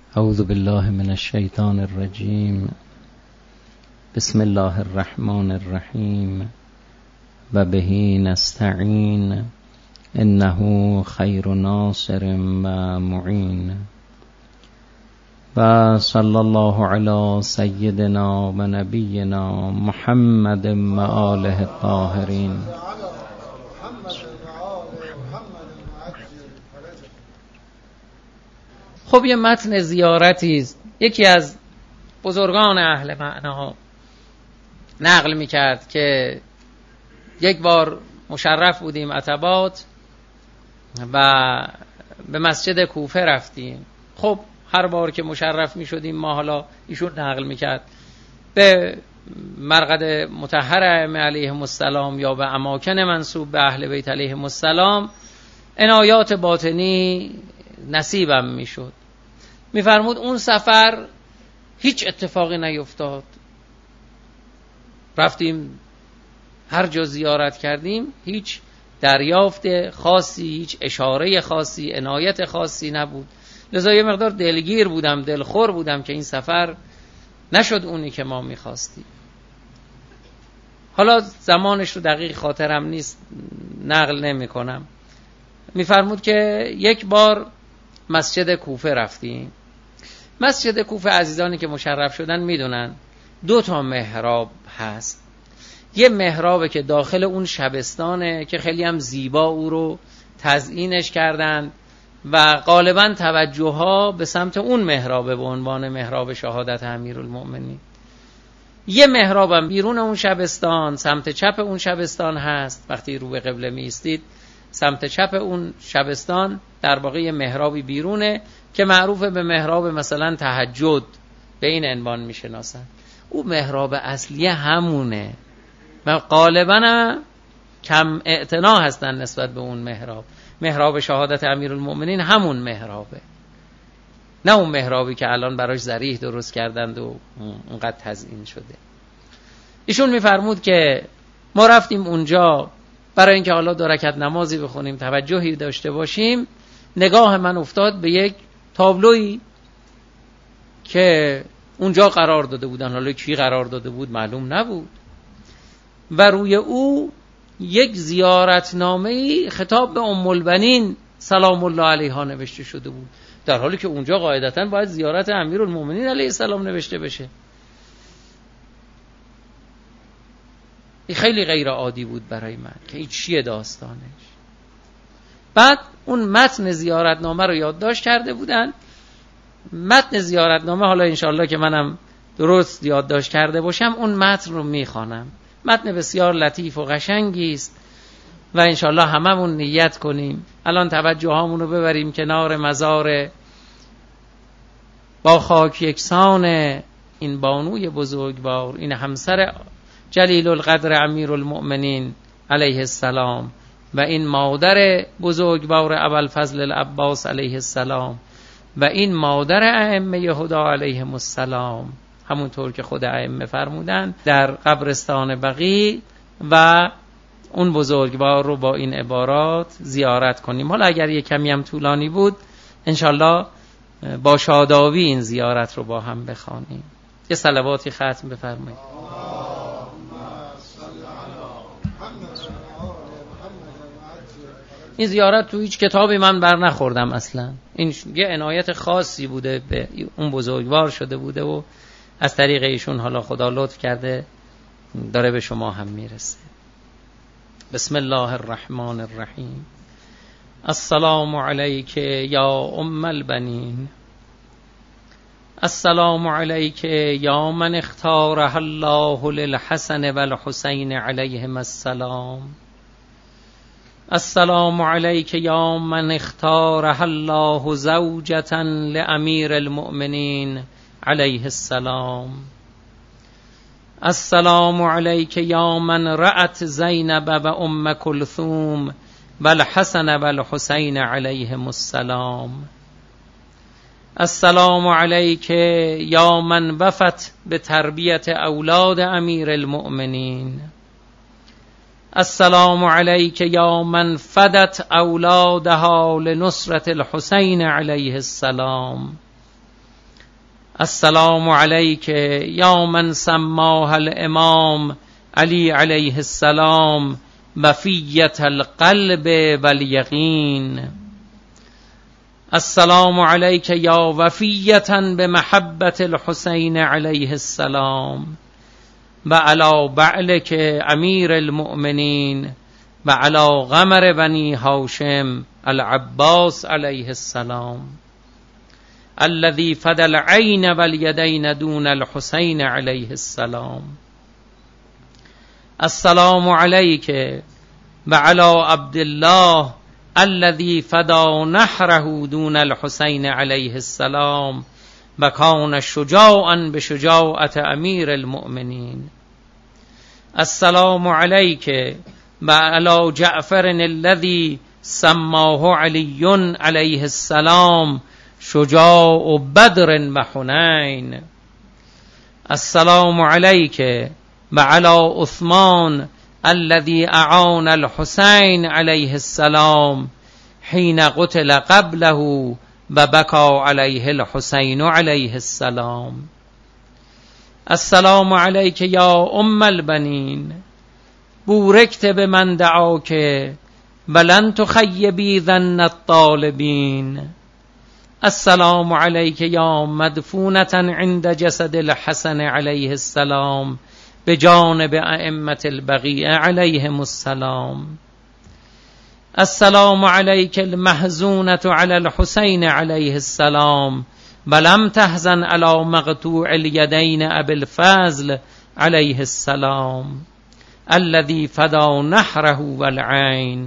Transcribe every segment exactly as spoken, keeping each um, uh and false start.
اعوذ بالله من الشیطان الرجیم. بسم الله الرحمن الرحیم و به نستعین انه خیر ناصر و معین. و صلی الله علی سیدنا و نبینا محمد و آله الطاهرین. خب یه متن زیارتی است. یکی از بزرگان اهل معنا نقل میکرد که یک بار مشرف بودیم عتبات و به مسجد کوفه رفتیم. خب هر بار که مشرف میشدیم ما، حالا ایشون نقل میکرد، به مرقد مطهر ائمه علیهم السلام یا به اماکن منسوب به اهل بیت علیهم السلام عنایات باطنی نصیبم میشد. میفرمود اون سفر هیچ اتفاقی نیفتاد. رفتیم هر جا زیارت کردیم، هیچ دریافت خاصی، هیچ اشاره خاصی، عنایت خاصی نبود. لذا یه مقدار دلگیر بودم، دلخور بودم که این سفر نشد اونی که ما میخواستیم. حالا زمانش رو دقیق خاطرم نیست، نقل نمی کنم. میفرمود که یک بار مسجد کوفه رفتیم. مسجد کوفه عزیزانی که مشرف شدن میدونن دو تا محراب هست. یه محرابه که داخل اون شبستانه که خیلی هم زیبا او رو تزیینش کردن و غالبا توجه ها به سمت اون محرابه به عنوان محراب شهادت امیرالمؤمنین. یه محرابم بیرون اون شبستان سمت چپ اون شبستان هست. وقتی رو به قبله می ایستید سمت چپ اون شبستان در واقع یه محرابی بیرونه که معروفه به محراب مثلا تهجد، به این عنوان میشناسن. او محراب اصلی همونه و غالبا کم اعتنا هستن نسبت به اون محراب. محراب شهادت امیرالمؤمنین همون محرابه، نه اون محرابی که الان براش ضریح درست کردند و اونقدر تزیین شده. ایشون میفرمود که ما رفتیم اونجا برای اینکه حالا دو رکعت نمازی بخونیم، توجهی داشته باشیم. نگاه من افتاد به یک تابلویی که اونجا قرار داده بودن. حالا کی قرار داده بود معلوم نبود و روی او یک زیارتنامه‌ای خطاب به ام البنین سلام الله علیها نوشته شده بود، در حالی که اونجا قاعدتاً باید زیارت امیرالمؤمنین علیه السلام نوشته بشه. این خیلی غیر عادی بود برای من که این چیه داستانش. بعد اون متن زیارتنامه رو یادداشت کرده بودن. متن زیارتنامه حالا انشالله که منم درست یادداشت کرده باشم اون متن رو میخوانم. متن بسیار لطیف و قشنگی است و انشالله هممون نیت کنیم الان توجه هامون رو ببریم کنار مزار با خاک یکسان این بانوی بزرگوار، این همسر جلیل القدر امیرالمؤمنین علیه السلام و این مادر بزرگوار ابوالفضل العباس علیه السلام و این مادر ائمه هدا علیهم السلام، همونطور که خود ائمه فرمودن، در قبرستان بقیع و اون بزرگوار رو با این عبارات زیارت کنیم. حالا اگر یک کمی هم طولانی بود انشالله با شادابی این زیارت رو با هم بخوانیم. یه صلواتی ختم بفرمایید. این زیارت تو هیچ کتابی من بر نخوردم اصلا. این یه عنایت خاصی بوده به اون بزرگوار شده بوده و از طریق ایشون حالا خدا لطف کرده داره به شما هم میرسه. بسم الله الرحمن الرحیم. السلام علیک یا ام البنین، السلام علیک یا من اختاره الله للحسن والحسین علیهم السلام، السلام علیک یا من اختاره الله زوجة لامیر المؤمنین علیه السلام، السلام علیک یا من رأت زینب و ام کلثوم و الحسن و الحسین علیهم السلام، السلام علیک یا من وفت به تربیت اولاد امیر المؤمنین، السلام علیک یا من فدت اولادها لنصرت الحسین علیه السلام، السلام علیک یا من سماه الامام علی علیه السلام وفیت القلب والیقین. السلام علیک یا وفیتا بمحبت الحسین علیه السلام و علی بعلک امیر المؤمنین و علی قمر بنی هاشم العباس علیه السلام الذي فدى العين واليدين دون الحسين عليه السلام. السلام عليك وعلى عبد الله الذي فدى نحره دون الحسين عليه السلام وكان شجاعا بشجاعة أمير المؤمنين. السلام عليك وعلى جعفر الذي سماه علي عليه السلام شجاع بدر و حنین. السلام علیک و علی عثمان الذي اعان الحسین علیه السلام حین قتل قبله و بکا علیه الحسین علیه السلام. السلام علیک یا ام البنین بورکت بمن دعاک ولن تخیبی ظن الطالبین. السلام علیک یا مدفونة عند جسد الحسن علیه السلام بجانب ائمة البقیع علیهم السلام. السلام علیک المحزونة علی الحسین علیه السلام ولم تحزن علی مقطوع الیدین ابی الفضل علیه السلام الذي فدى نحره والعین.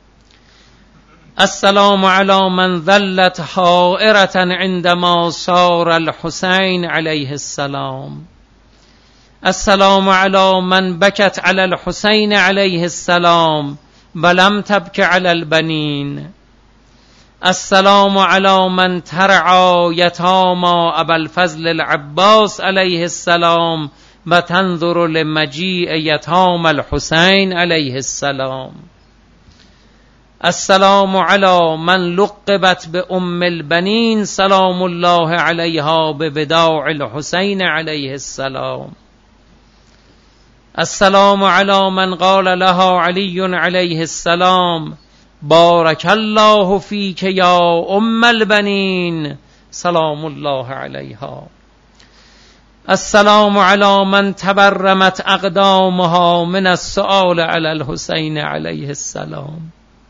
السلام على من ظلت حائرة عندما صار الحسين عليه السلام. السلام على من بكت على الحسين عليه السلام ولم تبك على البنين. السلام على من ترعى يتامى أبا الفضل العباس عليه السلام وتنظر لمجيء يتامى الحسين عليه السلام. السلام على من لقبت بأم البنين سلام الله عليها بوداع الحسين عليه السلام. السلام على من قال لها علي عليه السلام بارك الله فيك يا أم البنين سلام الله عليها. السلام على من تبرمت أقدامها من السؤال على الحسين عليه السلام.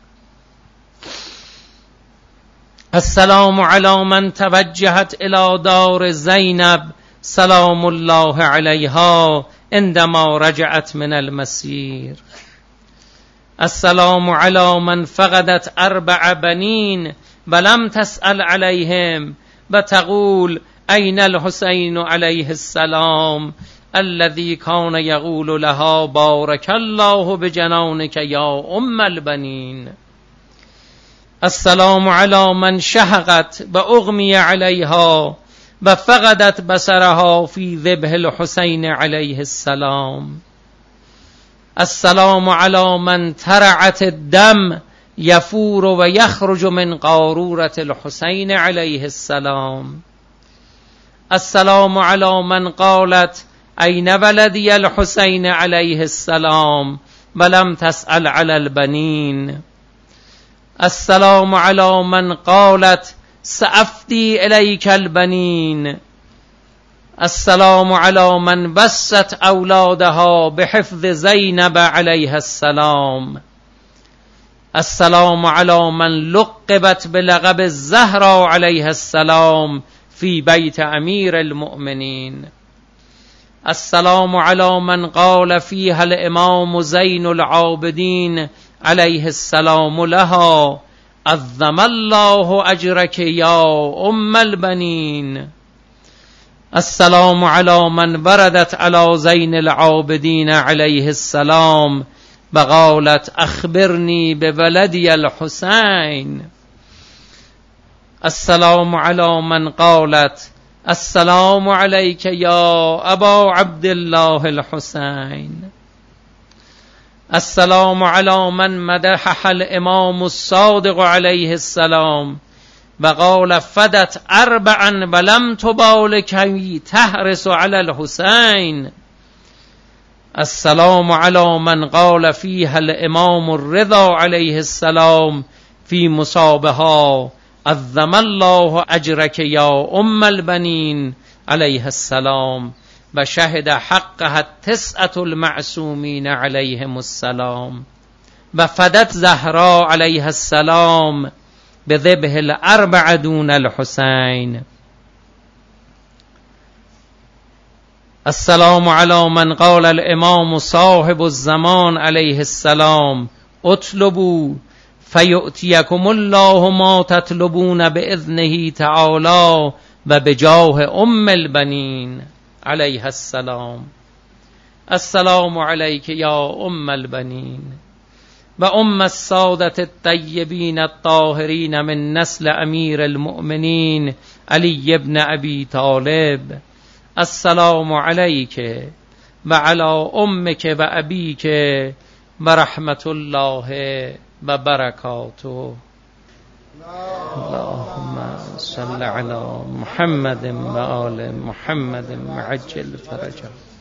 السلام على من توجهت إلى دار زينب سلام الله عليها عندما رجعت من المسير. السلام على من فقدت أربع بنين ولم تسأل عليهم وتقول أين الحسين عليه السلام الذي كان يقول لها بارك الله بجنانك يا أم البنين. السلام على من شهقت وأغمي عليها وفقدت بصرها في ذبح الحسين عليه السلام. السلام على من ترعت الدم يفور ويخرج من قارورة الحسين عليه السلام. السلام على من قالت أين ولدي الحسين عليه السلام ولم تسأل على البنين. السلام على من قالت سأفدي إليك البنين. السلام على من بست أولادها بحفظ زينب عليها السلام. السلام على من لقبت بلقب الزهراء عليها السلام في بيت أمير المؤمنين. السلام على من قال فيها الإمام زين العابدين عليه السلام لها عظم الله أجرك يا أم البنين. السلام على من وردت على زين العابدين عليه السلام وقالت أخبرني بولدي الحسين. السلام على من قالت السلام عليك يا أبا عبد الله الحسين. السلام على من مدحها الإمام الصادق عليه السلام و قال فدت اربعا ولم تبال کی تحرس علی الحسین. السلام علی من قال فیها الامام الرضا علیه السلام فی مصابها عظم الله اجرک یا ام البنین علیه السلام و شهد حقها التسعة المعصومین علیهم السلام. و فدت زهرا علیه السلام بذبح الاربع دون الحسین. السلام علی من قال الامام صاحب الزمان علیه السلام اطلبوا فیؤتیکم الله ما تطلبون باذنه تعالی و بجاه ام البنین علیه السلام. السلام علیک یا ام البنین و ام السادة الطیبین الطاهرین من نسل امیر المؤمنین علی ابن ابی طالب. السلام علیک و علی امک و ابیک و رحمت الله و برکاته. اللهم صل علی محمد و آل محمد وعجل فرجه.